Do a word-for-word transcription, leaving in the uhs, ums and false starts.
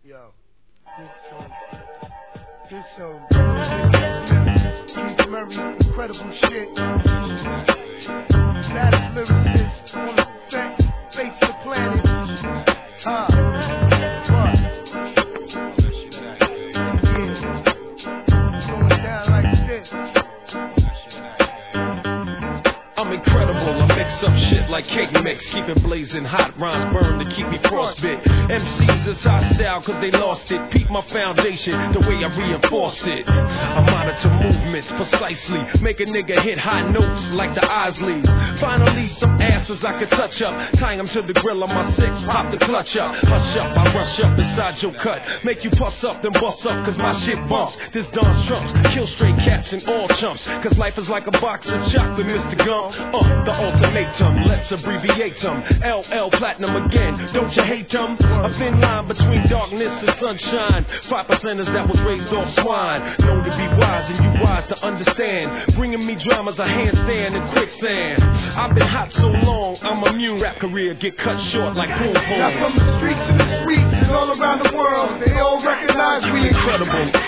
Yo, this some, this some, Keith Murray, incredible shit. Status lyricist on the set, face the planet. Huh? What? Yeah. Going down like this. I'm incredible, I mix up shit like cake mix. Keep it blazing hot, rhymes burn to keep me frostbit. M Cs is hostile cause they lost it. Peep my foundation, the way I reinforce it. I monitor movements precisely. Make a nigga hit high notes like the Isley. Finally some asses I can touch up. Tying them to the grill on my six, pop the clutch up. Hush up, I rush up inside your cut. Make you puss up, then bust up cause my shit bumps. This Don Trumps, kill straight cats and all chumps. Cause life is like a box of chocolate, Mister Gump. Uh, the ultimatum, let's abbreviate them. L L Platinum again, don't you hate them? A thin line between darkness and sunshine. Five percenters that was raised off swine. Known to be wise and you wise to understand. Bringing me dramas, a handstand and quicksand. I've been hot so long, I'm immune. Rap career get cut short like boom boom. Now from the streets to the streets and all around the world, they all recognize we incredible.